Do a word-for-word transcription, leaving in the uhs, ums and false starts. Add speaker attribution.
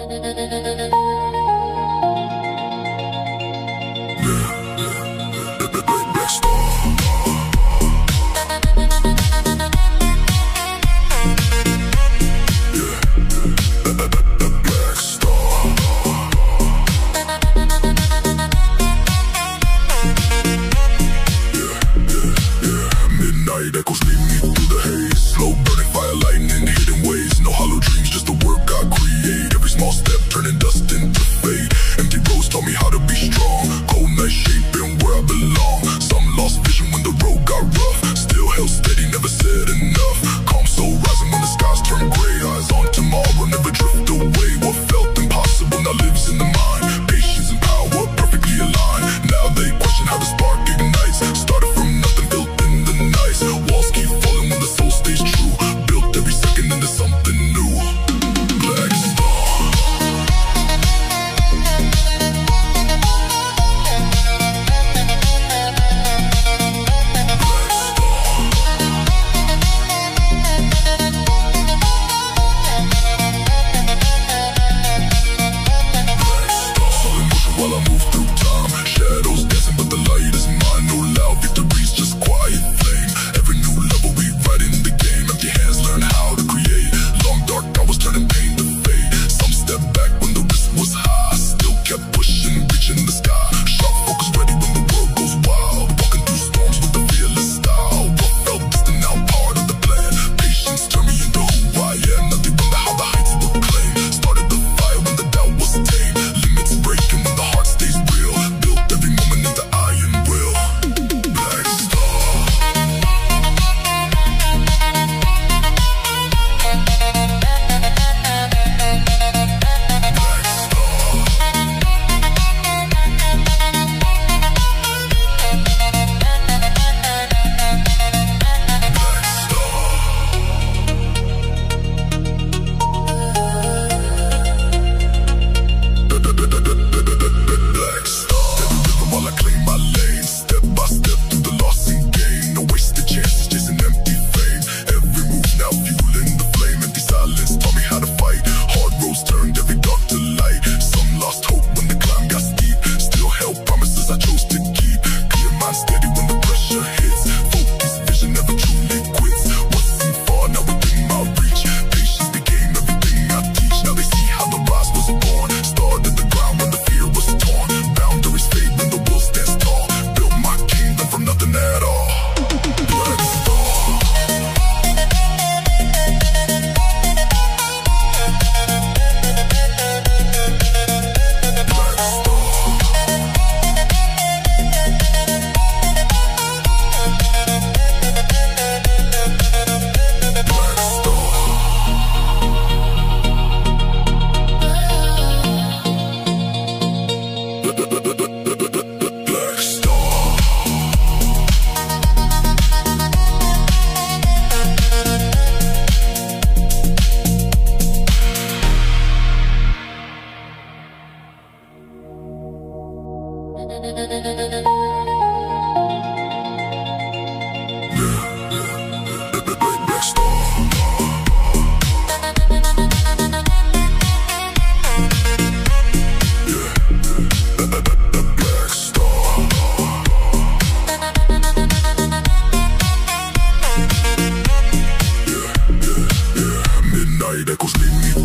Speaker 1: Echoes lead me through the haze. Slow burning fire, lightning, hidden ways. No hollow dreams, just the work I create. Every small step turning dust into fade. Empty roads taught me how to be strong. Cold night shaping where I belong. Some lost vision when the road got rough. Still held steady, never said enough. Calm soul rising when the skies turn gray. Eyes on tomorrow, never drift away. What felt impossible now lives in the mind. Patience and power perfectly aligned. Now they question how the spark ignites. Started from nothing, built in the nights. Walls keep falling when the soul stays true. Built every second into something new. Black Star. Slow in motion while I move through time. Shadows dancing but the light is mine. No loud victories, just quiet flame. Every new level we write in the game. Empty hands learn how to create. Long dark hours turning pain to fade. Some step back when the risk was high. Still kept pushing, reaching the sky. Sharp focus ready when the world goes wild. Walking through storms with a fearless style. What felt distant now part of the plan. Patience turned me into who I am. Nothing wonder how the heights would claim. Started the fire when the doubt was tame. Limits breaking when the heart stays real. Built every moment into iron will. Black Star. Black Star. Steady rhythm while I claim my lane. Step by step through the loss and gain. No wasted chances, chasing empty fame. Every move now fueling the flame. Empty silence taught me how to fight. Hard roads turned every dark to light. Some lost hope when the climb got steep. Still held promises I chose to keep. Clear mind steady when the pressure hits. Focus, vision never truly quits. What seemed far now within my reach. Patience became everything I teach. Now they see how the rise was born. Started the ground when the fear was torn. Boundaries fade when the will stands tall. Built my kingdom from nothing at all. Black Star. Black Star. Black Star. Black Star. Black Star. Black Star. Midnight echoes lead me